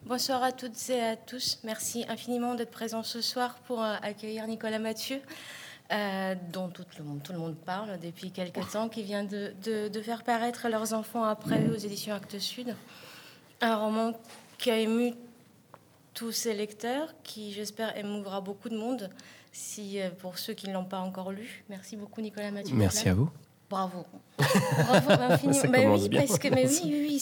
Bonsoir à toutes et à tous. Merci infiniment d'être présents ce soir pour accueillir Nicolas Mathieu, dont tout le monde parle depuis quelques temps, qui vient de faire paraître Leurs enfants après eux aux éditions Actes Sud. Un roman qui a ému tous ses lecteurs, qui j'espère émouvra beaucoup de monde, pour ceux qui ne l'ont pas encore lu. Merci beaucoup Nicolas Mathieu. Merci à vous. Bravo. Bravo infiniment. Ça commence oui, bien. parce que, oui,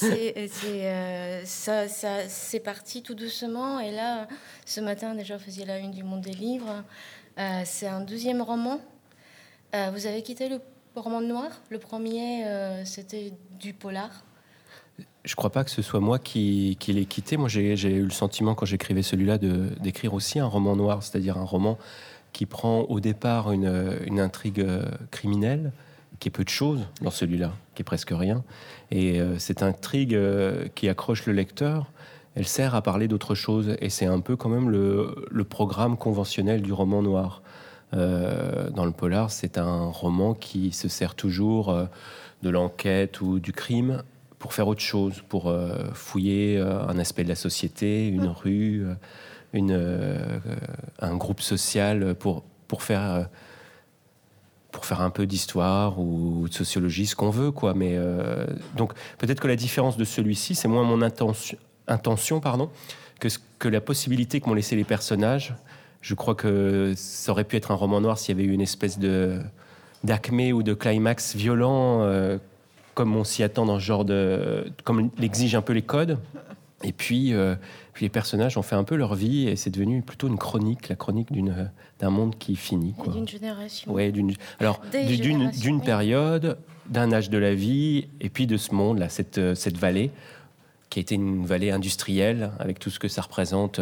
c'est parti tout doucement. Et là, ce matin, déjà, vous faisiez la une du Monde des Livres. C'est un 12e roman. Vous avez quitté le roman noir. Le premier, c'était du polar. Je crois pas que ce soit moi qui l'ai quitté. Moi, j'ai eu le sentiment, quand j'écrivais celui-là, d'écrire aussi un roman noir, c'est-à-dire un roman qui prend au départ une intrigue criminelle, qui est peu de choses dans celui-là, qui est presque rien. Et cette intrigue qui accroche le lecteur, elle sert à parler d'autre chose. Et c'est un peu quand même le programme conventionnel du roman noir. Dans le polar, c'est un roman qui se sert toujours de l'enquête ou du crime pour faire autre chose, pour fouiller un aspect de la société, une rue, un groupe social, pour faire un peu d'histoire ou de sociologie, ce qu'on veut, quoi. Mais donc peut-être que la différence de celui-ci, c'est moins mon intention, que la possibilité que m'ont laissé les personnages. Je crois que ça aurait pu être un roman noir s'il y avait eu une espèce d'acmé ou de climax violent, comme on s'y attend dans ce genre comme l'exigent un peu les codes. Et puis les personnages ont fait un peu leur vie et c'est devenu plutôt une chronique, la chronique d'un monde qui finit, quoi. Et d'une génération. Ouais, d'une période, d'un âge de la vie, et puis de ce monde-là, cette vallée, qui a été une vallée industrielle, avec tout ce que ça représente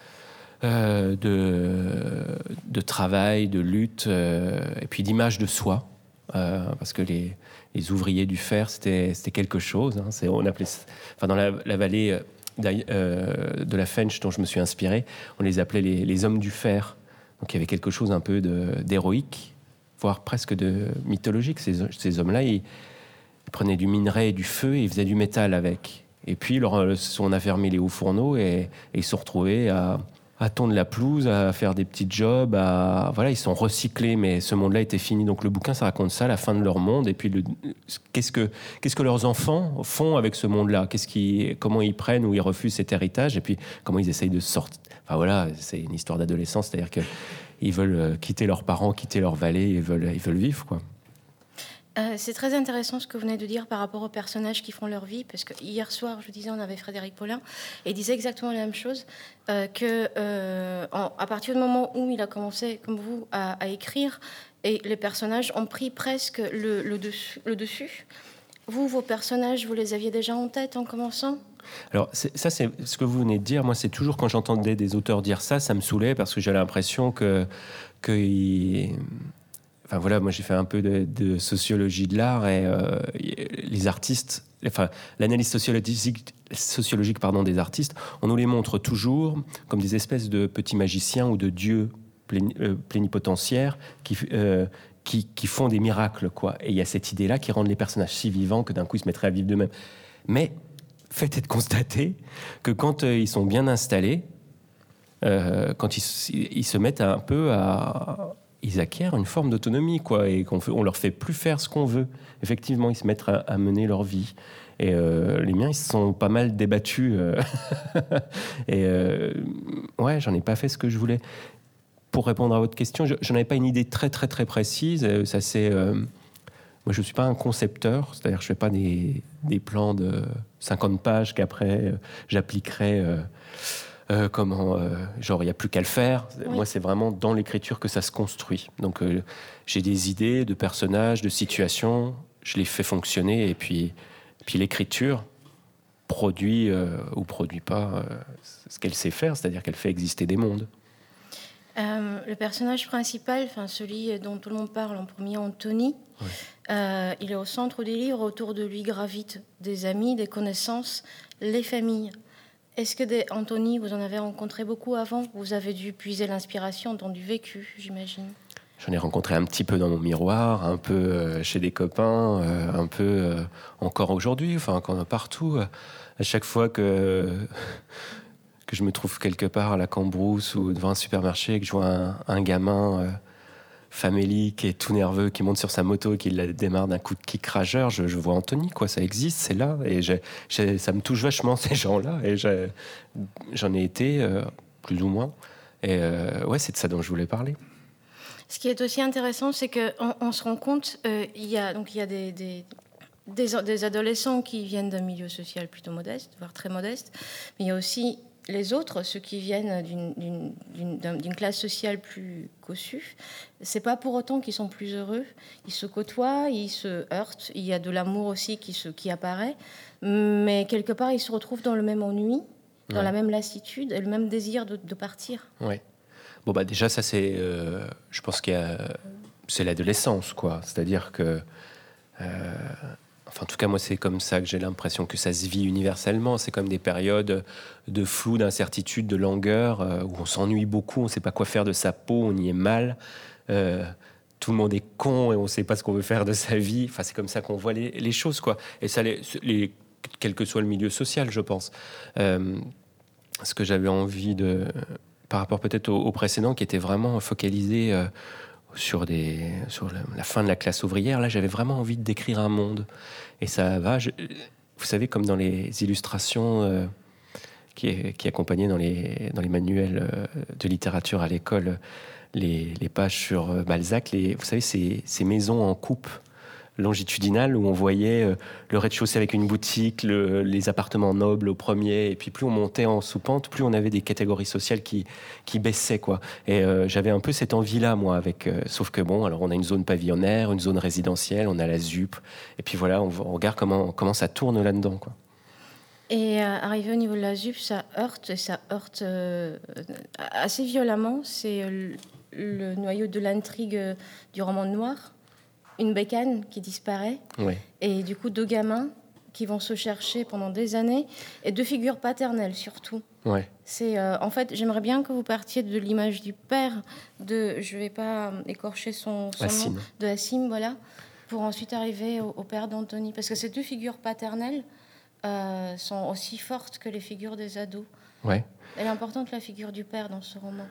de travail, de lutte, et puis d'image de soi, parce que les ouvriers du fer, c'était quelque chose. Hein. On appelait, dans la vallée de la Fench dont je me suis inspiré, on les appelait les hommes du fer. Donc il y avait quelque chose un peu d'héroïque, voire presque de mythologique. Ces hommes-là, ils prenaient du minerai et du feu et ils faisaient du métal avec. Et puis on a fermé les hauts fourneaux et ils se sont retrouvés à tondre la pelouse, à faire des petits jobs, ils sont recyclés, mais ce monde-là était fini. Donc le bouquin, ça raconte ça, la fin de leur monde, et puis qu'est-ce que leurs enfants font avec ce monde-là, comment ils prennent ou ils refusent cet héritage, et puis comment ils essayent de sortir. Enfin voilà, c'est une histoire d'adolescence, c'est-à-dire qu'ils veulent quitter leurs parents, quitter leur vallée, ils veulent vivre, quoi. C'est très intéressant ce que vous venez de dire par rapport aux personnages qui font leur vie, parce que hier soir, je disais, on avait Frédéric Paulin, et il disait exactement la même chose, à partir du moment où il a commencé, comme vous, à écrire, et les personnages ont pris presque le dessus. Vous, vos personnages, vous les aviez déjà en tête en commençant ? Alors, c'est ce que vous venez de dire. Moi, c'est toujours quand j'entendais des auteurs dire ça me saoulait, parce que j'ai l'impression Enfin voilà, moi j'ai fait un peu de sociologie de l'art et les artistes, l'analyse sociologique des artistes, on nous les montre toujours comme des espèces de petits magiciens ou de dieux plénipotentiaires qui font des miracles, quoi. Et il y a cette idée-là qui rend les personnages si vivants que d'un coup ils se mettraient à vivre d'eux-mêmes. Mais fait est de constater que quand ils sont bien installés, quand ils se mettent un peu ils acquièrent une forme d'autonomie, quoi, et on leur fait plus faire ce qu'on veut. Effectivement, ils se mettent à mener leur vie. Et les miens, ils se sont pas mal débattus. Et j'en ai pas fait ce que je voulais. Pour répondre à votre question, j'en avais pas une idée très, très, très précise. Moi, je suis pas un concepteur, c'est-à-dire je fais pas des plans de 50 pages qu'après j'appliquerai... il n'y a plus qu'à le faire. Oui. Moi, c'est vraiment dans l'écriture que ça se construit. Donc, j'ai des idées de personnages, de situations, je les fais fonctionner, et puis l'écriture produit ou produit pas ce qu'elle sait faire, c'est-à-dire qu'elle fait exister des mondes. Le personnage principal, celui dont tout le monde parle en premier, Anthony, oui. Il est au centre du livre. Autour de lui gravitent des amis, des connaissances, les familles. Est-ce que Anthony, vous en avez rencontré beaucoup avant ? Vous avez dû puiser l'inspiration dans du vécu, j'imagine. J'en ai rencontré un petit peu dans mon miroir, un peu chez des copains, un peu encore aujourd'hui, partout. À chaque fois que que je me trouve quelque part à la Cambrousse ou devant un supermarché et que je vois un gamin famélique qui est tout nerveux, qui monte sur sa moto et qui la démarre d'un coup de kick rageur, je vois Anthony, quoi, ça existe, c'est là. Et ça me touche vachement, ces gens-là. Et j'en ai été, plus ou moins. Et ouais, c'est de ça dont je voulais parler. Ce qui est aussi intéressant, c'est qu'on se rend compte, il y a des adolescents qui viennent d'un milieu social plutôt modeste, voire très modeste, mais il y a aussi les autres, ceux qui viennent d'une classe sociale plus cossue. C'est pas pour autant qu'ils sont plus heureux. Ils se côtoient, ils se heurtent. Il y a de l'amour aussi qui apparaît, mais quelque part ils se retrouvent dans le même ennui, dans la même lassitude et le même désir de partir. Ouais. Bon bah déjà ça c'est, je pense c'est l'adolescence, quoi. C'est-à-dire que enfin, en tout cas, moi, c'est comme ça que j'ai l'impression que ça se vit universellement. C'est comme des périodes de flou, d'incertitude, de langueur, où on s'ennuie beaucoup, on ne sait pas quoi faire de sa peau, on y est mal. Tout le monde est con et on ne sait pas ce qu'on veut faire de sa vie. Enfin, c'est comme ça qu'on voit les choses, quoi. Et ça, quel que soit le milieu social, je pense. Ce que j'avais envie par rapport peut-être au précédent, qui était vraiment focalisé sur la fin de la classe ouvrière, là j'avais vraiment envie de décrire un monde. Et ça va, vous savez, comme dans les illustrations qui accompagnaient dans les manuels de littérature à l'école, les pages sur Balzac, vous savez, ces maisons en coupe longitudinale où on voyait le rez-de-chaussée avec une boutique, les appartements nobles au premier, et puis plus on montait en sous-pente, plus on avait des catégories sociales qui baissaient, quoi. Et j'avais un peu cette envie-là, moi, sauf que bon, alors on a une zone pavillonnaire, une zone résidentielle, on a la ZUP, et puis voilà, on regarde comment ça tourne là-dedans, quoi. Et arrivé au niveau de la ZUP, ça heurte assez violemment. C'est le noyau de l'intrigue du roman noir. Une bécane qui disparaît, et du coup 2 gamins qui vont se chercher pendant des années, et 2 figures paternelles surtout. Ouais. C'est en fait, j'aimerais bien que vous partiez de l'image du père, je vais pas écorcher son nom, de Hassim, voilà, pour ensuite arriver au père d'Anthony, parce que ces 2 figures paternelles sont aussi fortes que les figures des ados. Ouais. Elle est importante, la figure du père dans ce roman.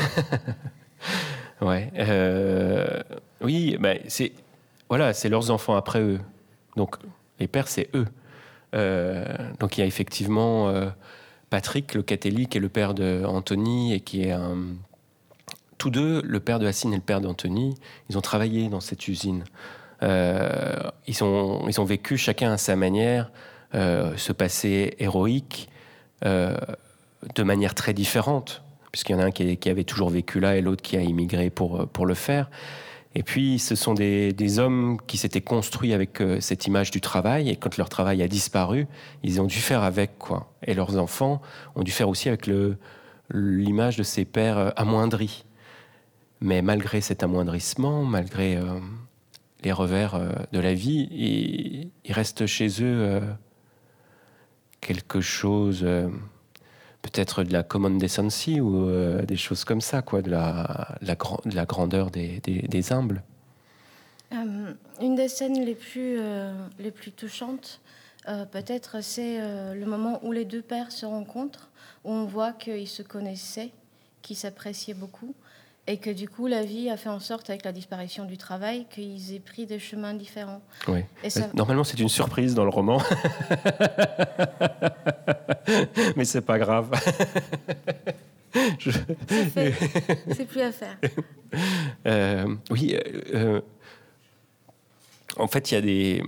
Ouais. Oui, bah, c'est leurs enfants après eux. Donc, les pères, c'est eux. Donc, il y a effectivement Patrick, le catholique, et le père d'Anthony, et qui est tous deux, le père de Hassim et le père d'Anthony, ils ont travaillé dans cette usine. Ils ont vécu chacun à sa manière ce passé héroïque de manière très différente, puisqu'il y en a un qui avait toujours vécu là et l'autre qui a immigré pour le faire. Et puis, ce sont des hommes qui s'étaient construits avec cette image du travail, et quand leur travail a disparu, ils ont dû faire avec, quoi. Et leurs enfants ont dû faire aussi avec l'image de ces pères amoindris. Mais malgré cet amoindrissement, malgré les revers de la vie, il reste chez eux quelque chose, peut-être de la common decency ou des choses comme ça, quoi, de la grandeur des humbles. Une des scènes les plus touchantes, peut-être, c'est le moment où les 2 pères se rencontrent, où on voit qu'ils se connaissaient, qu'ils s'appréciaient beaucoup, et que du coup la vie a fait en sorte, avec la disparition du travail, qu'ils aient pris des chemins différents. Oui. Normalement c'est une surprise dans le roman, mais c'est pas grave. C'est plus à faire. Oui, en fait il y a des...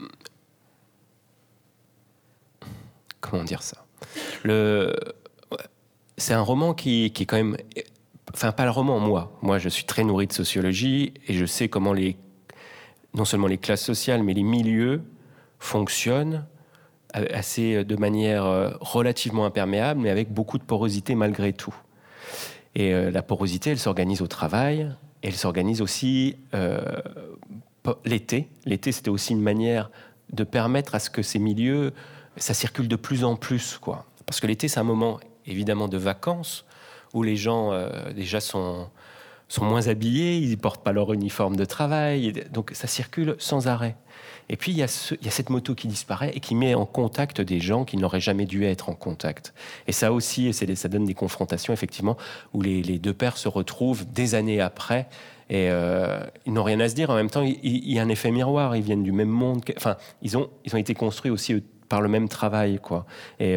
Comment dire ça ? C'est un roman qui est quand même... Enfin, pas le roman, moi je suis très nourri de sociologie et je sais comment non seulement les classes sociales, mais les milieux fonctionnent de manière relativement imperméable, mais avec beaucoup de porosité malgré tout. Et la porosité, elle s'organise au travail, et elle s'organise aussi l'été. L'été, c'était aussi une manière de permettre à ce que ces milieux, ça circule de plus en plus, quoi. Parce que l'été, c'est un moment, évidemment, de vacances, où les gens déjà sont sont moins habillés, ils ne portent pas leur uniforme de travail. Donc ça circule sans arrêt. Et puis il y a cette moto qui disparaît et qui met en contact des gens qui n'auraient jamais dû être en contact. Et ça aussi, ça donne des confrontations, effectivement, où les deux pères se retrouvent des années après. Et ils n'ont rien à se dire. En même temps, il y a un effet miroir. Ils viennent du même monde. Enfin, ils ont été construits aussi par le même travail, quoi. Et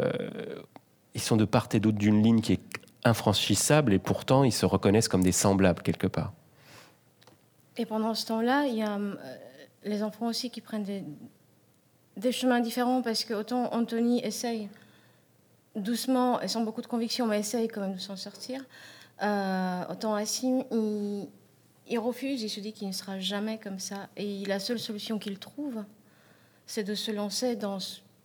ils sont de part et d'autre d'une ligne qui est infranchissable, et pourtant, ils se reconnaissent comme des semblables, quelque part. Et pendant ce temps-là, il y a les enfants aussi qui prennent des chemins différents, parce que autant Anthony essaye doucement et sans beaucoup de conviction, mais essaye quand même de s'en sortir, autant Assim, il refuse, il se dit qu'il ne sera jamais comme ça. Et la seule solution qu'il trouve, c'est de se lancer dans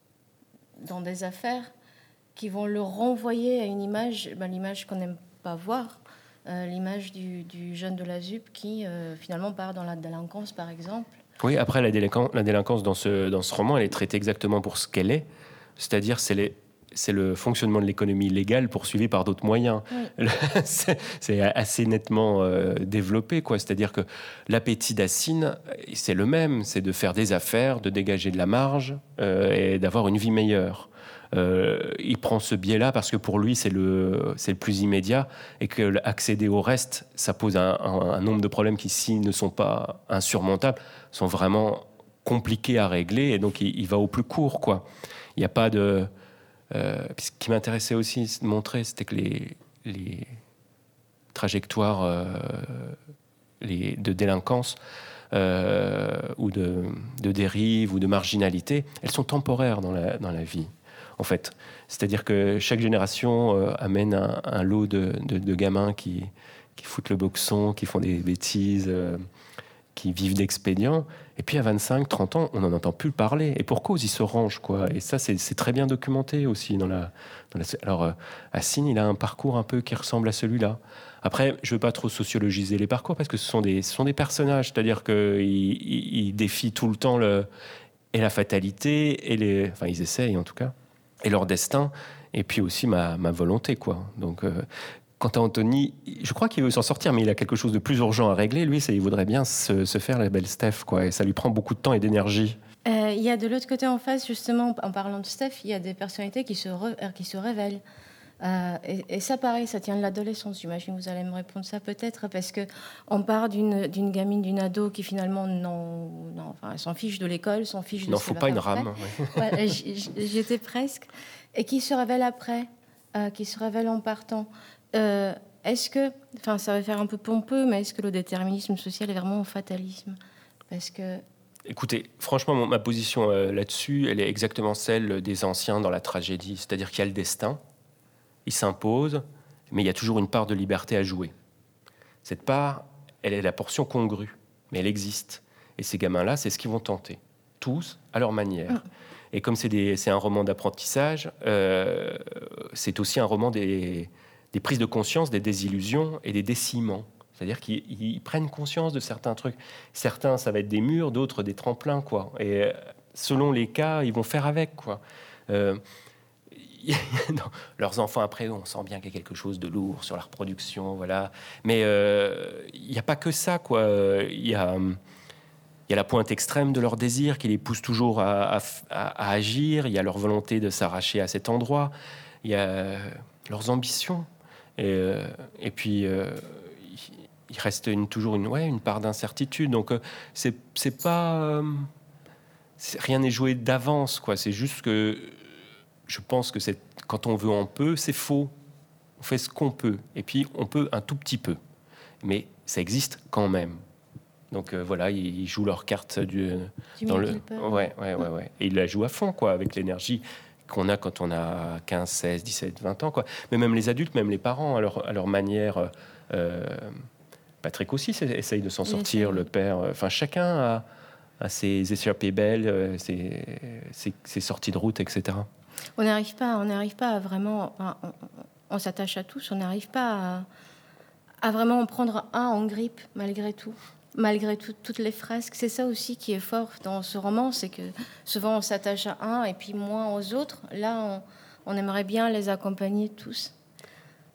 des affaires qui vont le renvoyer à une image, l'image qu'on n'aime pas voir, l'image du jeune de la ZUP qui finalement part dans la délinquance, par exemple. Oui, après la délinquance dans ce roman, elle est traitée exactement pour ce qu'elle est, c'est-à-dire c'est le fonctionnement de l'économie légale poursuivi par d'autres moyens. Oui. C'est assez nettement développé, quoi. C'est-à-dire que l'appétit d'Assine, c'est le même, c'est de faire des affaires, de dégager de la marge et d'avoir une vie meilleure. Il prend ce biais-là parce que pour lui, c'est le plus immédiat, et que accéder au reste, ça pose un nombre de problèmes qui, s'ils ne sont pas insurmontables, sont vraiment compliqués à régler, et donc il va au plus court, quoi. Il n'y a pas de... ce qui m'intéressait aussi de montrer, c'était que les trajectoires de délinquance ou de dérive ou de marginalité, elles sont temporaires dans la vie, en fait. C'est-à-dire que chaque génération amène un lot de gamins qui foutent le boxon, qui font des bêtises, qui vivent d'expédients. Et puis à 25, 30 ans, on n'en entend plus parler. Et pour cause, ils se rangent, quoi. Et ça, c'est très bien documenté aussi. Alors, Assim, il a un parcours un peu qui ressemble à celui-là. Après, je ne veux pas trop sociologiser les parcours, parce que ce sont des personnages. C'est-à-dire qu'ils défient tout le temps et la fatalité, enfin, ils essayent en tout cas, et leur destin, et puis aussi ma volonté, quoi. Donc... quant à Anthony, je crois qu'il veut s'en sortir, mais il a quelque chose de plus urgent à régler. Lui, il voudrait bien se faire la belle Steph, quoi, et ça lui prend beaucoup de temps et d'énergie. Il y a de l'autre côté en face, justement, en parlant de Steph, il y a des personnalités qui se révèlent. Et ça, pareil, ça tient de l'adolescence. J'imagine que vous allez me répondre ça peut-être, parce qu'on part d'une gamine, d'une ado qui finalement elle s'en fiche de l'école, s'en fiche de... Non, faut pas une rame. Ouais. Ouais, j'étais presque. Et qui se révèle après, qui se révèle en partant. Est-ce que, ça va faire un peu pompeux, mais est-ce que le déterminisme social est vraiment un fatalisme ? Parce que... Écoutez, franchement, ma position là-dessus, elle est exactement celle des anciens dans la tragédie. C'est-à-dire qu'il y a le destin, il s'impose, mais il y a toujours une part de liberté à jouer. Cette part, elle est la portion congrue, mais elle existe. Et ces gamins-là, c'est ce qu'ils vont tenter, tous à leur manière. Et comme c'est un roman d'apprentissage, c'est aussi un roman des prises de conscience, des désillusions et des déciments. C'est-à-dire qu'ils prennent conscience de certains trucs. Certains, ça va être des murs, d'autres des tremplins, quoi. Et selon les cas, ils vont faire avec, quoi. Non, leurs enfants, après, on sent bien qu'il y a quelque chose de lourd sur la reproduction, voilà. Mais il n'y a pas que ça, quoi. Il y a la pointe extrême de leur désir qui les pousse toujours à agir. Il y a leur volonté de s'arracher à cet endroit. Il y a leurs ambitions. Et puis, il reste toujours une part d'incertitude. Donc, c'est pas... rien n'est joué d'avance, quoi. C'est juste que je pense que quand on veut, on peut. C'est faux. On fait ce qu'on peut. Et puis, on peut un tout petit peu. Mais ça existe quand même. Donc, voilà, ils jouent leur carte dans le... Ouais. Et ils la jouent à fond, quoi, avec l'énergie qu'on a quand on a 15, 16, 17, 20 ans, quoi. Mais même les adultes, même les parents, à leur manière... Patrick aussi essaye de s'en sortir, le père. Enfin, chacun a ses échappées belles, ses sorties de route, etc. On n'arrive pas à vraiment... on s'attache à tous, on n'arrive pas à vraiment en prendre un en grippe, malgré tout. Malgré toutes les frasques. C'est ça aussi qui est fort dans ce roman, c'est que souvent on s'attache à un et puis moins aux autres. Là, on aimerait bien les accompagner tous.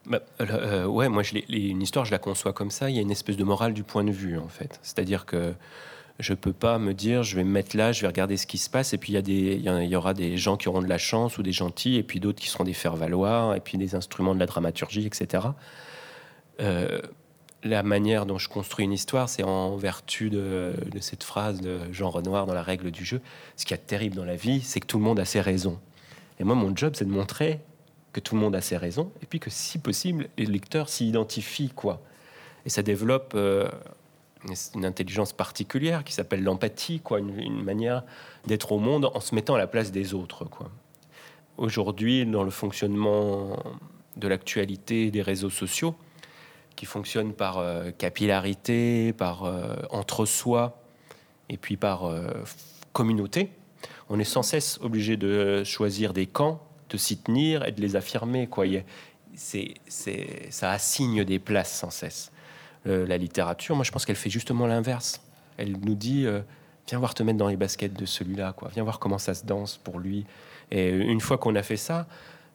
Ouais, moi, une histoire, je la conçois comme ça. Il y a une espèce de morale du point de vue, en fait. C'est-à-dire que je peux pas me dire, je vais me mettre là, je vais regarder ce qui se passe, et puis il y aura des gens qui auront de la chance ou des gentils, et puis d'autres qui seront des faire-valoir, et puis des instruments de la dramaturgie, etc. Euh, la manière dont je construis une histoire, c'est en vertu de cette phrase de Jean Renoir dans La règle du jeu. Ce qu'il y a de terrible dans la vie, c'est que tout le monde a ses raisons. Et moi, mon job, c'est de montrer que tout le monde a ses raisons, et puis que, si possible, les lecteurs s'y identifient, quoi. Et ça développe une intelligence particulière qui s'appelle l'empathie, quoi, une manière d'être au monde en se mettant à la place des autres, quoi. Aujourd'hui, dans le fonctionnement de l'actualité des réseaux sociaux, qui fonctionnent par capillarité, par entre-soi, et puis par communauté, on est sans cesse obligé de choisir des camps, de s'y tenir et de les affirmer, quoi. Ça assigne des places sans cesse. La littérature, moi, je pense qu'elle fait justement l'inverse. Elle nous dit viens voir te mettre dans les baskets de celui-là, quoi. Viens voir comment ça se danse pour lui. Et une fois qu'on a fait ça,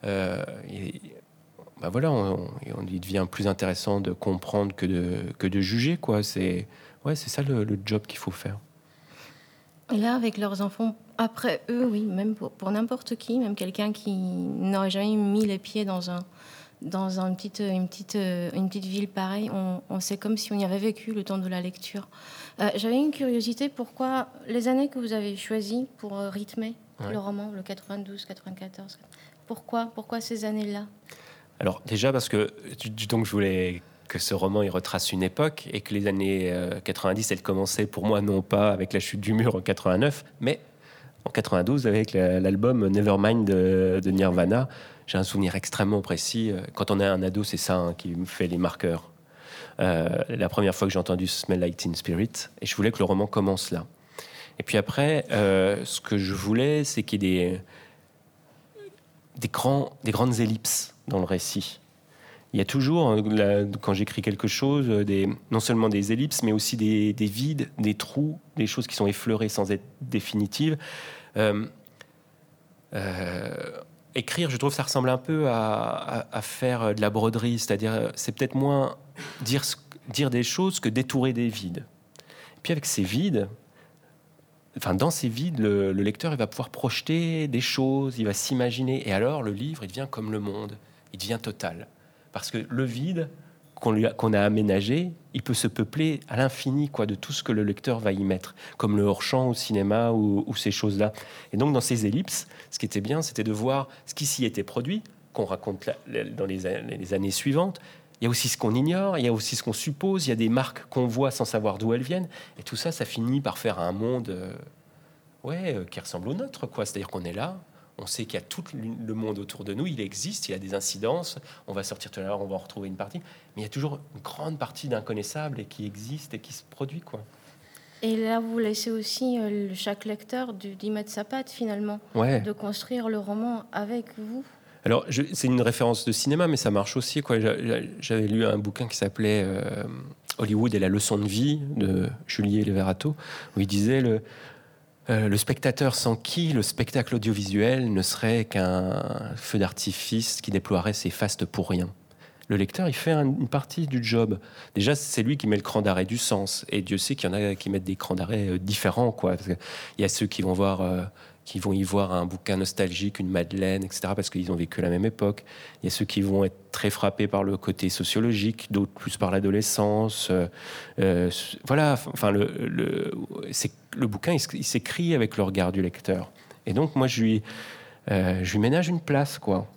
voilà, il devient plus intéressant de comprendre que de juger, quoi. C'est ça le job qu'il faut faire. Et là, avec leurs enfants, après eux, oui, même pour n'importe qui, même quelqu'un qui n'aurait jamais mis les pieds dans une petite ville pareille, c'est comme si on y avait vécu le temps de la lecture. J'avais une curiosité, pourquoi les années que vous avez choisies pour rythmer le roman, le 92, 94, pourquoi ces années-là? Alors déjà parce que donc je voulais que ce roman il retrace une époque et que les années 90 elles commençaient pour moi non pas avec la chute du mur en 89 mais en 92 avec l'album Nevermind de Nirvana. J'ai un souvenir extrêmement précis. Quand on est un ado, c'est ça qui me fait les marqueurs. La première fois que j'ai entendu Smell Like Teen Spirit, et je voulais que le roman commence là. Et puis après, ce que je voulais, c'est qu'il y ait des grandes ellipses dans le récit. Il y a toujours, quand j'écris quelque chose, non seulement des ellipses, mais aussi des vides, des trous, des choses qui sont effleurées sans être définitives. Écrire, je trouve, ça ressemble un peu à faire de la broderie, c'est-à-dire, c'est peut-être moins dire des choses que détourer des vides. Et puis avec ces vides, dans ces vides, le lecteur il va pouvoir projeter des choses, il va s'imaginer, et alors le livre, il devient comme le monde, il devient total. Parce que le vide qu'on a aménagé, il peut se peupler à l'infini, quoi, de tout ce que le lecteur va y mettre, comme le hors-champ au cinéma ou ces choses-là. Et donc, dans ces ellipses, ce qui était bien, c'était de voir ce qui s'y était produit, qu'on raconte dans les années suivantes. Il y a aussi ce qu'on ignore, il y a aussi ce qu'on suppose, il y a des marques qu'on voit sans savoir d'où elles viennent. Et tout ça, ça finit par faire un monde qui ressemble au nôtre, quoi. C'est-à-dire qu'on est là, on sait qu'il y a tout le monde autour de nous, il existe, il y a des incidences, on va sortir tout à l'heure, on va en retrouver une partie, mais il y a toujours une grande partie d'inconnaissable et qui existe et qui se produit, quoi. Et là, vous laissez aussi chaque lecteur d'y mettre sa patte, finalement, de construire le roman avec vous. Alors, c'est une référence de cinéma, mais ça marche aussi, quoi. J'avais lu un bouquin qui s'appelait Hollywood et la leçon de vie de Julie Leverato, où il disait le spectateur sans qui le spectacle audiovisuel ne serait qu'un feu d'artifice qui déploierait ses fastes pour rien. Le lecteur, il fait une partie du job. Déjà, c'est lui qui met le cran d'arrêt du sens. Et Dieu sait qu'il y en a qui mettent des crans d'arrêt différents, quoi. Parce il y a ceux qui vont y voir un bouquin nostalgique, une Madeleine, etc., parce qu'ils ont vécu la même époque. Il y a ceux qui vont être très frappés par le côté sociologique, d'autres plus par l'adolescence. Voilà, enfin, le bouquin, il s'écrit avec le regard du lecteur. Et donc, moi, je lui ménage une place, quoi,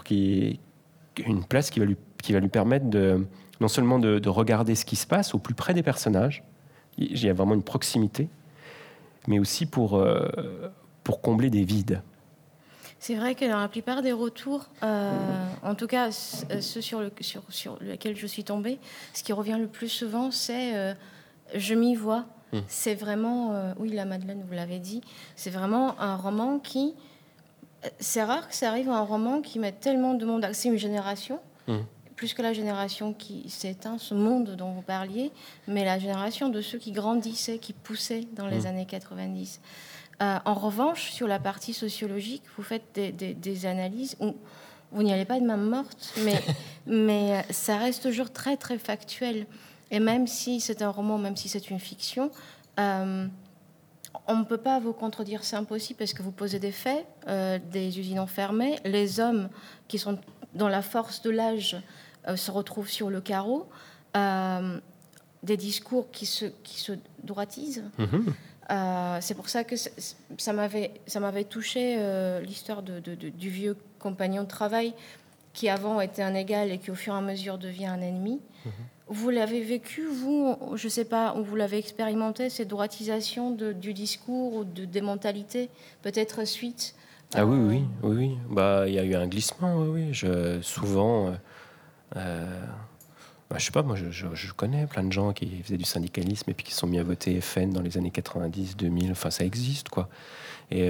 une place qui va lui permettre non seulement de regarder ce qui se passe au plus près des personnages, il y a vraiment une proximité, mais aussi pour combler des vides. C'est vrai que dans la plupart des retours, en tout cas ceux sur lesquels je suis tombée, ce qui revient le plus souvent, c'est je m'y vois. C'est vraiment, oui, la Madeleine, vous l'avez dit, c'est vraiment un roman qui... C'est rare que ça arrive à un roman qui met tellement de monde... C'est une génération, plus que la génération qui s'éteint, ce monde dont vous parliez, mais la génération de ceux qui grandissaient, qui poussaient dans les années 90. En revanche, sur la partie sociologique, vous faites des analyses où vous n'y allez pas de main morte, mais ça reste toujours très, très factuel. Et même si c'est un roman, même si c'est une fiction, on ne peut pas vous contredire, c'est impossible, parce que vous posez des faits, des usines enfermées, les hommes qui sont dans la force de l'âge se retrouvent sur le carreau, des discours qui se droitisent. C'est pour ça que ça m'avait touché l'histoire du vieux compagnon de travail qui avant était un égal et qui au fur et à mesure devient un ennemi. Vous l'avez vécu, vous, je ne sais pas, vous l'avez expérimenté, cette droitisation du discours ou des mentalités, peut-être suite Ah oui. Bah, il y a eu un glissement, oui. Souvent, je sais pas, moi, je connais plein de gens qui faisaient du syndicalisme et puis qui se sont mis à voter FN dans les années 90, 2000. Enfin, ça existe, quoi. Et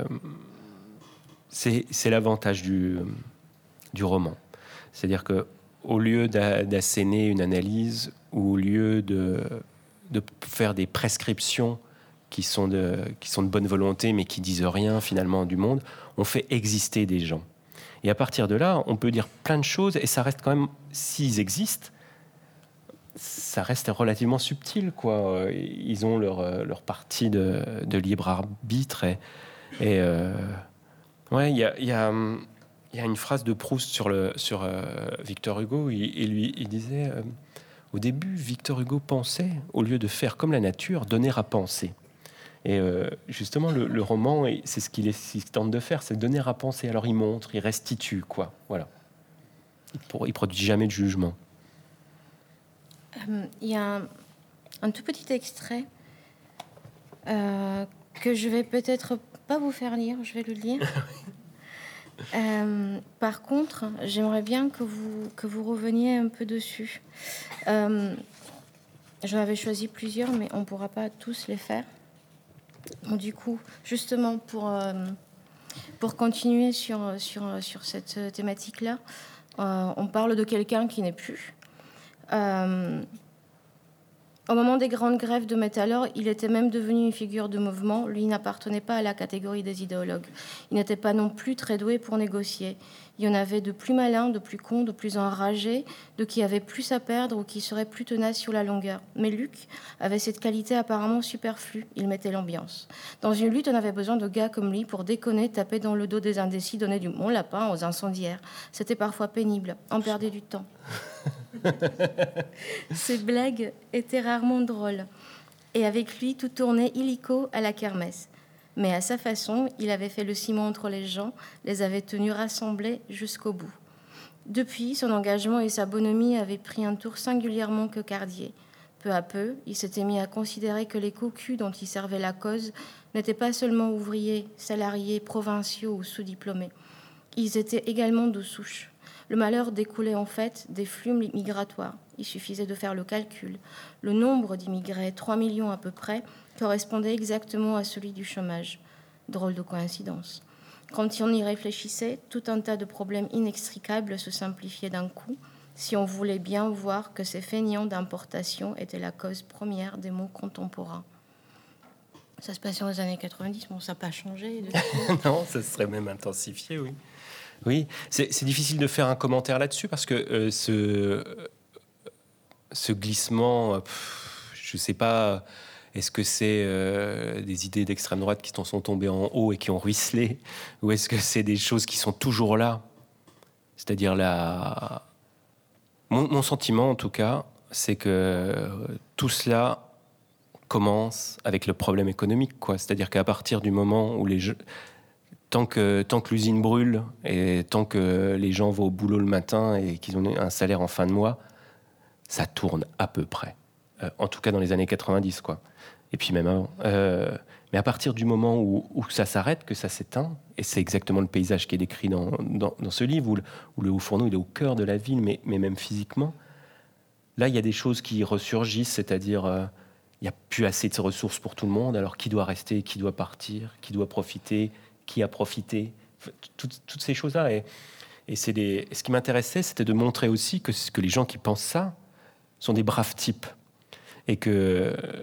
c'est l'avantage du roman. C'est-à-dire que au lieu d'asséner une analyse, ou au lieu de faire des prescriptions qui sont de bonne volonté, mais qui disent rien finalement du monde, on fait exister des gens. Et à partir de là, on peut dire plein de choses, et ça reste quand même, s'ils existent, ça reste relativement subtil, quoi. Ils ont leur partie de libre arbitre, et ouais, il y a une phrase de Proust sur Victor Hugo. Il disait au début, Victor Hugo pensait, au lieu de faire comme la nature, donner à penser. Et justement, le roman, c'est ce qu'il tente de faire, c'est donner à penser. Alors il montre, il restitue, quoi. Voilà. Il produit jamais de jugement. Il y a un tout petit extrait que je vais peut-être pas vous faire lire, je vais le lire. Par contre, j'aimerais bien que vous reveniez un peu dessus. J'en avais choisi plusieurs, mais on ne pourra pas tous les faire. Donc, du coup, justement, pour continuer sur cette thématique-là, on parle de quelqu'un qui n'est plus. Au moment des grandes grèves de métalleurs, il était même devenu une figure de mouvement. Lui n'appartenait pas à la catégorie des idéologues. Il n'était pas non plus très doué pour négocier. Il y en avait de plus malins, de plus cons, de plus enragés, de qui avaient plus à perdre ou qui seraient plus tenaces sur la longueur. Mais Luc avait cette qualité apparemment superflue. Il mettait l'ambiance. Dans une lutte, on avait besoin de gars comme lui pour déconner, taper dans le dos des indécis, donner du bon lapin aux incendiaires. C'était parfois pénible. On perdait du temps. Ces blagues étaient rarement drôles. Et avec lui, tout tournait illico à la kermesse. Mais à sa façon, il avait fait le ciment entre les gens, les avait tenus rassemblés jusqu'au bout. Depuis, son engagement et sa bonhomie avaient pris un tour singulièrement cocardier. Peu à peu, il s'était mis à considérer que les cocus dont il servait la cause n'étaient pas seulement ouvriers, salariés, provinciaux ou sous-diplômés. Ils étaient également de souche. Le malheur découlait en fait des flux migratoires. Il suffisait de faire le calcul. Le nombre d'immigrés, 3 millions à peu près, correspondait exactement à celui du chômage. Drôle de coïncidence. Quand on y réfléchissait, tout un tas de problèmes inextricables se simplifiaient d'un coup, si on voulait bien voir que ces feignants d'importation étaient la cause première des maux contemporains. Ça se passait dans les années 90, bon, ça n'a pas changé. Non, ça serait même intensifié, oui. Oui, c'est difficile de faire un commentaire là-dessus parce que ce glissement, je ne sais pas, est-ce que c'est des idées d'extrême droite qui sont tombées en haut et qui ont ruisselé, ou est-ce que c'est des choses qui sont toujours là? C'est-à-dire mon sentiment, en tout cas, c'est que tout cela commence avec le problème économique, quoi. C'est-à-dire qu'à partir du moment où tant que l'usine brûle et tant que les gens vont au boulot le matin et qu'ils ont un salaire en fin de mois, ça tourne à peu près. En tout cas dans les années 90, quoi. Et puis même avant. Mais à partir du moment où ça s'arrête, que ça s'éteint, et c'est exactement le paysage qui est décrit dans ce livre, où le Haut-Fourneau, il est au cœur de la ville, mais même physiquement, là, il y a des choses qui ressurgissent, c'est-à-dire il n'y a plus assez de ressources pour tout le monde, alors qui doit rester, qui doit partir, qui doit profiter, qui a profité, toutes ces choses-là. Et ce qui m'intéressait, c'était de montrer aussi que les gens qui pensent ça sont des braves types. Et que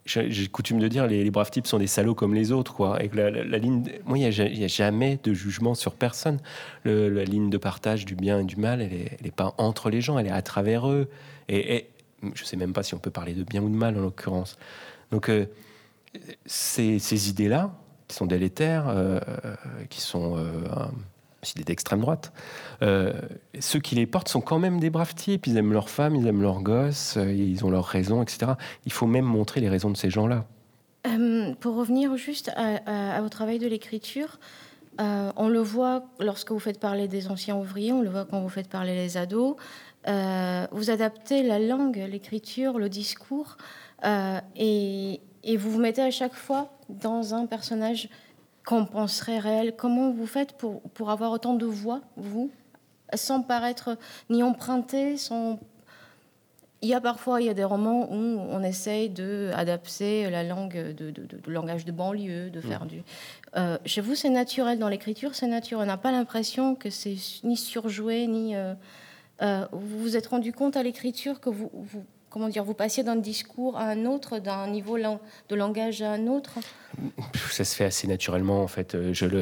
j'ai coutume de dire les braves types sont des salauds comme les autres, quoi. Et que la ligne, moi, il y a jamais de jugement sur personne. La ligne de partage du bien et du mal, elle est pas entre les gens, elle est à travers eux. Et je sais même pas si on peut parler de bien ou de mal en l'occurrence. Donc ces idées-là, qui sont délétères, qui sont des d'extrême droite, ceux qui les portent sont quand même des braves types. Ils aiment leurs femmes, ils aiment leurs gosses, ils ont leurs raisons, etc. Il faut même montrer les raisons de ces gens-là. Pour revenir juste au travail de l'écriture, on le voit lorsque vous faites parler des anciens ouvriers, on le voit quand vous faites parler les ados. Vous adaptez la langue, l'écriture, le discours, et vous vous mettez à chaque fois dans un personnage qu'on penserait réel. Comment vous faites pour avoir autant de voix, vous, sans paraître ni emprunté, sans... Il y a des romans où on essaye d'adapter la langue, de langage de banlieue, de faire du... chez vous, c'est naturel. Dans l'écriture, c'est naturel. On n'a pas l'impression que c'est ni surjoué, ni... vous vous êtes rendu compte à l'écriture que vous passiez d'un discours à un autre, d'un niveau de langage à un autre? Ça se fait assez naturellement, en fait.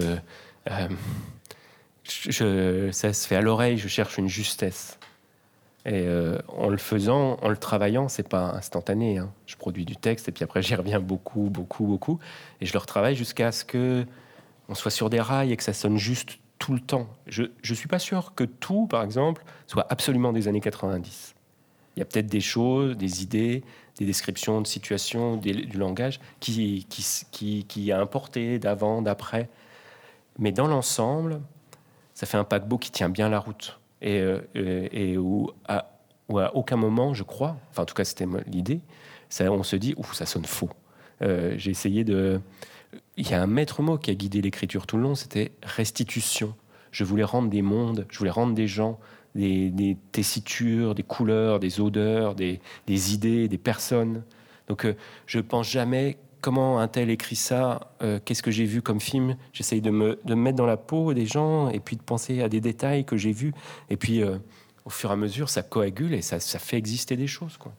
Ça se fait à l'oreille, je cherche une justesse. Et en le faisant, en le travaillant, c'est pas instantané. Hein. Je produis du texte et puis après j'y reviens beaucoup. Et je le retravaille jusqu'à ce que on soit sur des rails et que ça sonne juste tout le temps. Je suis pas sûr que tout, par exemple, soit absolument des années 90. Il y a peut-être des choses, des idées, des descriptions de situations, du langage qui a importé d'avant, d'après. Mais dans l'ensemble, ça fait un paquebot qui tient bien la route. Et où à aucun moment, je crois, enfin en tout cas c'était l'idée, on se dit, ouf, ça sonne faux. J'ai essayé de... Il y a un maître mot qui a guidé l'écriture tout le long, c'était restitution. Je voulais rendre des mondes, je voulais rendre des gens, des tessitures, des couleurs, des odeurs, des idées, des personnes. Donc je pense jamais comment un tel écrit ça, qu'est-ce que j'ai vu comme film. J'essaye de me mettre dans la peau des gens et puis de penser à des détails que j'ai vus. Et puis au fur et à mesure, ça coagule et ça fait exister des choses, quoi.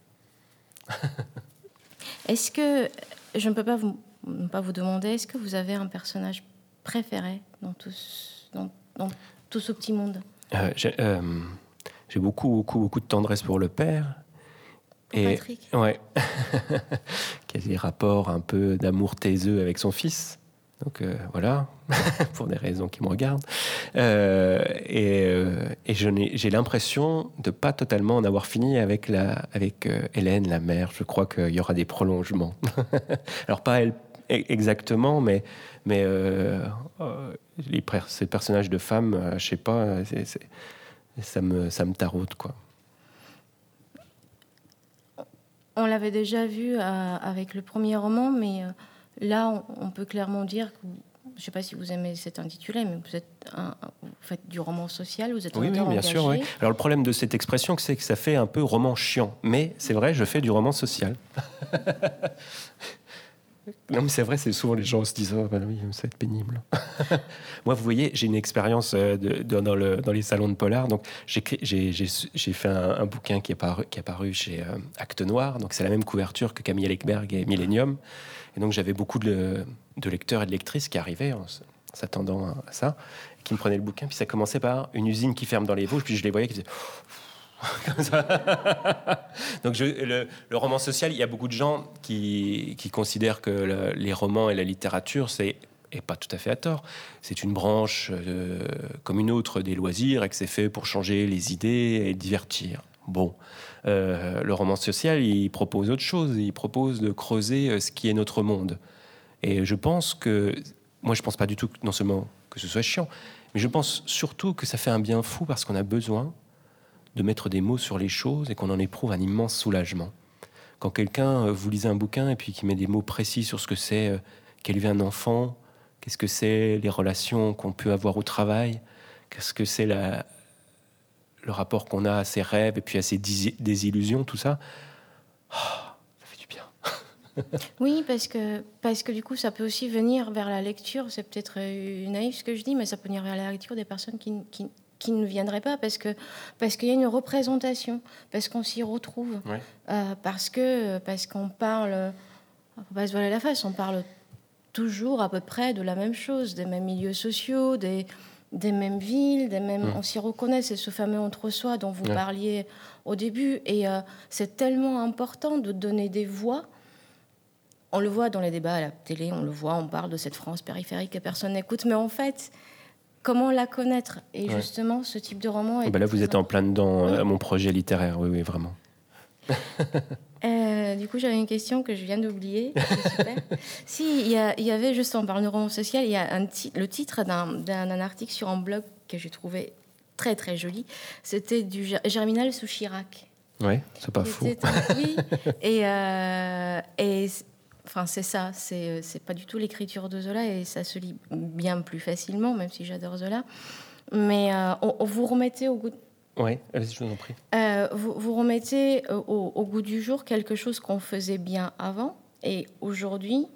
Est-ce que, je ne peux pas vous demander, est-ce que vous avez un personnage préféré dans tout ce petit monde? J'ai beaucoup de tendresse pour le père. Et Patrick. Ouais, qui a des rapports un peu d'amour taiseux avec son fils. Donc voilà, pour des raisons qui me regardent. Et j'ai l'impression de pas totalement en avoir fini avec Hélène, la mère. Je crois qu'il y aura des prolongements. Alors pas elle exactement, mais ces personnages de femmes, je sais pas, ça me taraude, quoi. On l'avait déjà vu avec le premier roman, mais là, on peut clairement dire que, je ne sais pas si vous aimez cet intitulé, mais vous faites du roman social, vous êtes un auteur bien engagé. Sûr, oui. Alors le problème de cette expression, c'est que ça fait un peu roman chiant, mais c'est vrai, je fais du roman social. Non, mais c'est vrai, c'est souvent les gens se disent oh, ben oui, ça va être pénible. Moi, vous voyez, j'ai une expérience dans les salons de polar. Donc, j'ai fait un bouquin qui est paru chez Actes Noir. Donc, c'est la même couverture que Camille Lekberg et Millennium. Et donc, j'avais beaucoup de lecteurs et de lectrices qui arrivaient en s'attendant à ça, et qui me prenaient le bouquin. Puis ça commençait par une usine qui ferme dans les Vosges. Puis je les voyais qui disaient comme ça. Donc le roman social, il y a beaucoup de gens qui considèrent que les romans et la littérature, et pas tout à fait à tort, c'est une branche comme une autre des loisirs et que c'est fait pour changer les idées et divertir. Bon, le roman social, il propose autre chose. Il propose de creuser ce qui est notre monde. Et je pense que... Moi, je pense pas du tout non seulement que ce soit chiant, mais je pense surtout que ça fait un bien fou parce qu'on a besoin de mettre des mots sur les choses et qu'on en éprouve un immense soulagement. Quand quelqu'un, vous lisez un bouquin et puis qui met des mots précis sur ce que c'est qu'élever un enfant, qu'est-ce que c'est les relations qu'on peut avoir au travail, qu'est-ce que c'est le rapport qu'on a à ses rêves et puis à ses désillusions, tout ça, ça fait du bien. Oui, parce que du coup, ça peut aussi venir vers la lecture. C'est peut-être naïf ce que je dis, mais ça peut venir vers la lecture des personnes qui ne viendraient pas parce qu'il y a une représentation, parce qu'on s'y retrouve, Ouais. parce qu'on parle faut pas se voiler la face, on parle toujours à peu près de la même chose, des mêmes milieux sociaux, des mêmes villes, on s'y reconnaît, c'est ce fameux entre-soi dont vous parliez au début. Et c'est tellement important de donner des voix. On le voit dans les débats à la télé, on parle de cette France périphérique que personne n'écoute, mais en fait, comment la connaître? Et justement, ce type de roman est... Là, vous êtes en plein dedans, à mon projet littéraire, oui, vraiment. Du coup, j'avais une question que je viens d'oublier. Super. Si, il y avait, juste en parlant de roman social, il y a le titre d'un article sur un blog que j'ai trouvé très, très joli. C'était du Germinal sous Chirac. Oui, c'est pas fou. Oui, enfin, c'est ça, c'est pas du tout l'écriture de Zola et ça se lit bien plus facilement, même si j'adore Zola. Mais vous remettez au goût... Oui, allez-y, je vous en prie. Vous remettez au goût du jour quelque chose qu'on faisait bien avant et aujourd'hui,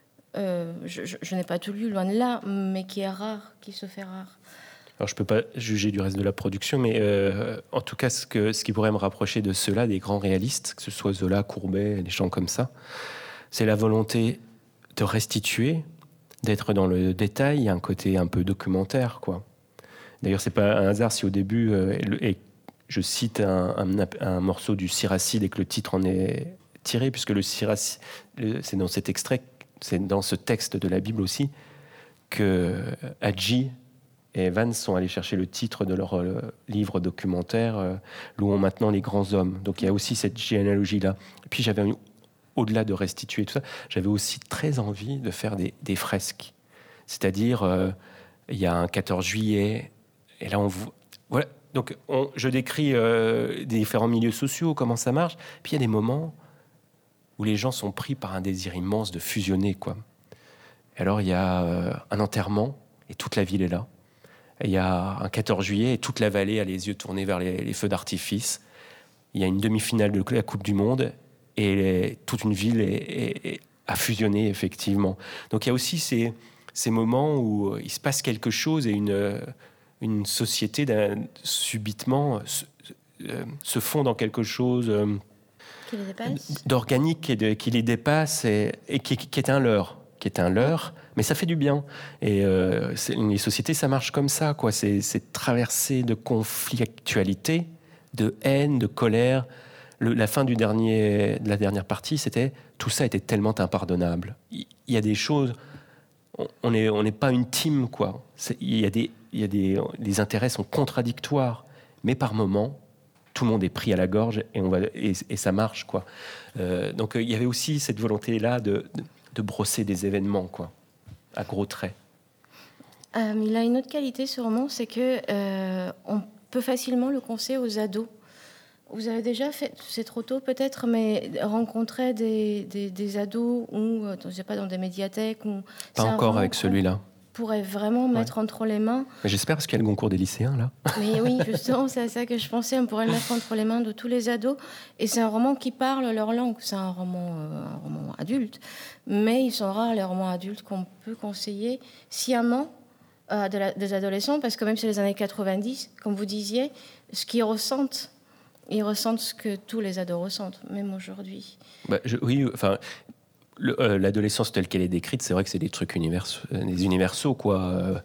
je n'ai pas tout lu, loin de là, mais qui est rare, qui se fait rare. Alors, je ne peux pas juger du reste de la production, mais en tout cas, ce qui pourrait me rapprocher de ceux-là, des grands réalistes, que ce soit Zola, Courbet, des gens comme ça, c'est la volonté de restituer, d'être dans le détail. Il y a un côté un peu documentaire, quoi. D'ailleurs, c'est pas un hasard si au début, et je cite un morceau du Siracide et que le titre en est tiré, puisque le Siracide, c'est dans cet extrait, c'est dans ce texte de la Bible aussi, que Hadji et Evans sont allés chercher le titre de leur livre documentaire, Louons maintenant les grands hommes. Donc il y a aussi cette généalogie-là. Et puis au-delà de restituer tout ça, j'avais aussi très envie de faire des fresques. C'est-à-dire, il y a un 14 juillet, et là voilà. Donc je décris des différents milieux sociaux, comment ça marche. Puis il y a des moments où les gens sont pris par un désir immense de fusionner, quoi. Et alors il y a un enterrement, et toute la ville est là. Il y a un 14 juillet et toute la vallée a les yeux tournés vers les feux d'artifice. Il y a une demi-finale de la Coupe du Monde et toute une ville a fusionné, effectivement. Donc il y a aussi ces moments où il se passe quelque chose et une société subitement se fond dans quelque chose d'organique qui les dépasse et qui est un leurre. Mais ça fait du bien. Et les sociétés, ça marche comme ça, quoi. C'est traversé de conflictualité, de haine, de colère. La fin de la dernière partie, tout ça était tellement impardonnable. Il y a des choses, on n'est pas une team, quoi. Les intérêts sont contradictoires, mais par moments, tout le monde est pris à la gorge et ça marche, quoi. Donc il y avait aussi cette volonté-là de brosser des événements, quoi, à gros traits. Il a une autre qualité, ce roman, c'est que on peut facilement le conseiller aux ados. Vous avez déjà fait, c'est trop tôt peut-être, mais rencontré des ados ou je sais pas, dans des médiathèques ou pas encore avec celui-là. Pourrait vraiment mettre entre les mains. Mais j'espère parce qu'il y a le concours des lycéens là. Mais oui, justement, c'est à ça que je pensais. On pourrait le mettre entre les mains de tous les ados. Et c'est un roman qui parle leur langue. C'est un roman adulte, mais ils sont rares les romans adultes qu'on peut conseiller sciemment des adolescents, parce que même sur les années 90, comme vous disiez, ce qu'ils ressentent, ils ressentent ce que tous les ados ressentent, même aujourd'hui. Oui, enfin. L'adolescence telle qu'elle est décrite, c'est vrai que c'est des trucs universaux, quoi.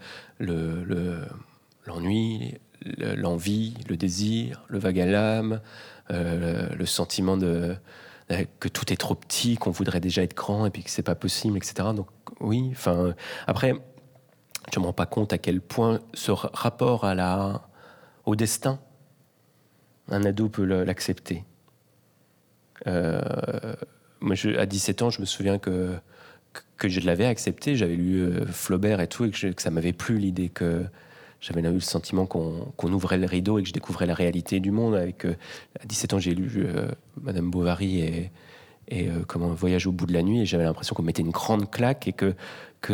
L'ennui, l'envie, le désir, le vague à l'âme, le sentiment que tout est trop petit, qu'on voudrait déjà être grand et puis que c'est pas possible, etc. Donc oui, enfin après, je me rends pas compte à quel point ce rapport au destin, un ado peut l'accepter. Moi, à 17 ans, je me souviens que je l'avais accepté. J'avais lu Flaubert et tout, et que ça m'avait plu l'idée que j'avais eu le sentiment qu'on ouvrait le rideau et que je découvrais la réalité du monde. À 17 ans, j'ai lu Madame Bovary et Voyage au bout de la nuit, et j'avais l'impression qu'on mettait une grande claque et que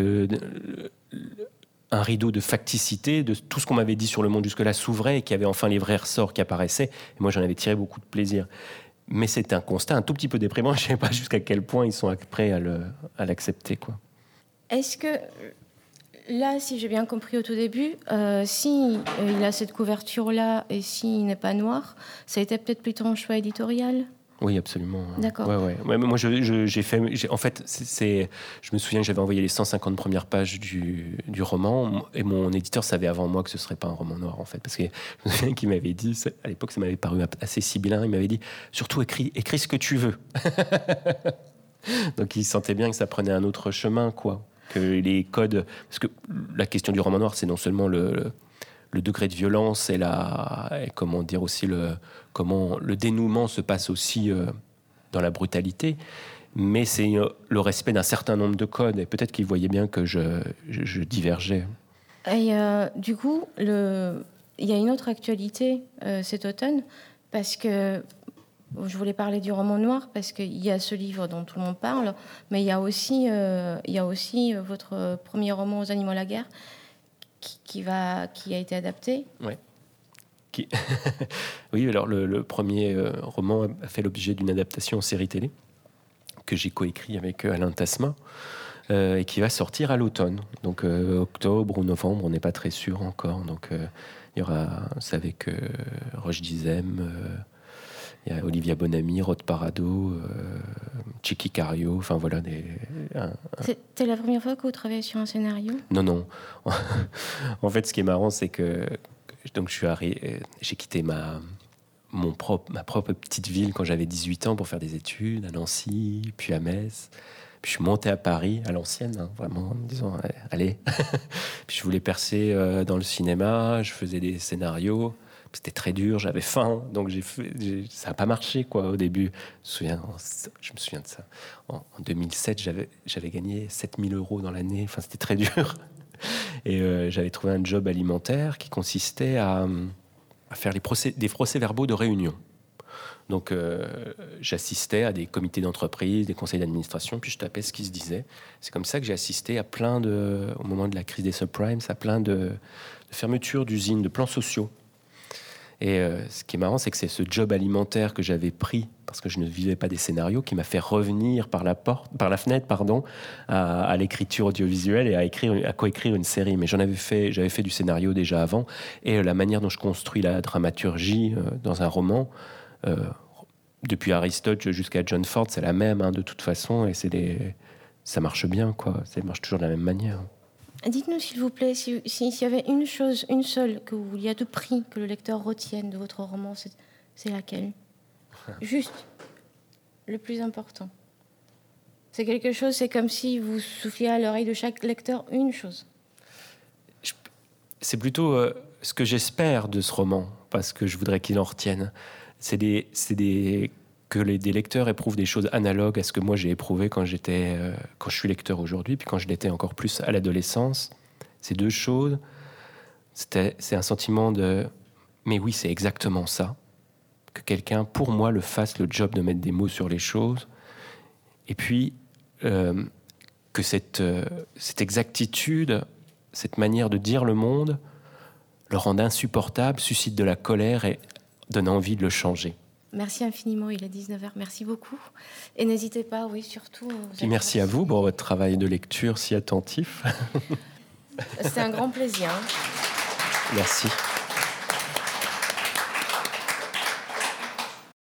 un rideau de facticité, de tout ce qu'on m'avait dit sur le monde jusque-là s'ouvrait et qu'il y avait enfin les vrais ressorts qui apparaissaient. Et moi, j'en avais tiré beaucoup de plaisir. Mais c'est un constat un tout petit peu déprimant. Je ne sais pas jusqu'à quel point ils sont prêts à l'accepter, quoi. Est-ce que, là, si j'ai bien compris au tout début, si il a cette couverture-là et s'il n'est pas noir, ça a été peut-être plutôt un choix éditorial ? Oui, absolument. D'accord. Ouais, moi, en fait, je me souviens que j'avais envoyé les 150 premières pages du roman, et mon éditeur savait avant moi que ce serait pas un roman noir, en fait, parce que je me souviens qu'il m'avait dit, à l'époque, ça m'avait paru assez sibyllin, il m'avait dit, surtout écris ce que tu veux. Donc il sentait bien que ça prenait un autre chemin, quoi. Que les codes, parce que la question du roman noir, c'est non seulement le degré de violence et comment dire aussi comment le dénouement se passe aussi dans la brutalité, mais c'est le respect d'un certain nombre de codes, et peut-être qu'il voyait bien que je divergeais. Et du coup, il y a une autre actualité cet automne, parce que je voulais parler du roman noir, parce qu'il y a ce livre dont tout le monde parle, mais il y a aussi votre premier roman, Aux animaux la guerre, qui a été adapté. Ouais. Oui, alors le premier roman a fait l'objet d'une adaptation en série télé que j'ai coécrit avec Alain Tasma, et qui va sortir à l'automne. Donc octobre ou novembre, on n'est pas très sûr encore. Donc il y aura, c'est avec Roche Dizem, il y a Olivia Bonamy, Rod Parado, Chicky Cario, enfin voilà. C'était la première fois que vous travaillez sur un scénario ? Non. En fait, ce qui est marrant, c'est que donc j'ai quitté ma propre petite ville quand j'avais 18 ans pour faire des études à Nancy, puis à Metz. Puis je suis monté à Paris, à l'ancienne, vraiment, en me disant, allez. Puis je voulais percer dans le cinéma, je faisais des scénarios. C'était très dur, j'avais faim, donc ça n'a pas marché, quoi, au début. Je me souviens de ça. En 2007, j'avais gagné 7 000 € dans l'année. Enfin, c'était très dur. Et j'avais trouvé un job alimentaire qui consistait à faire des procès-verbaux de réunion. Donc, j'assistais à des comités d'entreprise, des conseils d'administration, puis je tapais ce qui se disait. C'est comme ça que j'ai assisté à au moment de la crise des subprimes, à plein de fermetures d'usines, de plans sociaux. Et ce qui est marrant, c'est que c'est ce job alimentaire que j'avais pris, parce que je ne vivais pas des scénarios, qui m'a fait revenir par la fenêtre, à l'écriture audiovisuelle et à coécrire une série. Mais j'avais fait du scénario déjà avant, et la manière dont je construis la dramaturgie dans un roman, depuis Aristote jusqu'à John Ford, c'est la même, de toute façon, et ça marche bien, quoi. Ça marche toujours de la même manière. Dites-nous, s'il vous plaît, s'il y avait une seule que vous vouliez à tout prix que le lecteur retienne de votre roman, c'est laquelle ? Juste, le plus important. C'est quelque chose, c'est comme si vous souffliez à l'oreille de chaque lecteur une chose. C'est plutôt ce que j'espère de ce roman, parce que je voudrais qu'il en retienne. Des lecteurs éprouvent des choses analogues à ce que moi j'ai éprouvé quand je suis lecteur aujourd'hui, puis quand je l'étais encore plus à l'adolescence. Ces deux choses, c'est un sentiment mais oui, c'est exactement ça. Que quelqu'un, pour moi, le fasse le job de mettre des mots sur les choses. Et puis, que cette exactitude, cette manière de dire le monde, le rend insupportable, suscite de la colère et donne envie de le changer. Merci infiniment, il est 19h, merci beaucoup. Et n'hésitez pas, oui, surtout... Et merci à vous pour votre travail de lecture si attentif. C'était un grand plaisir. Merci.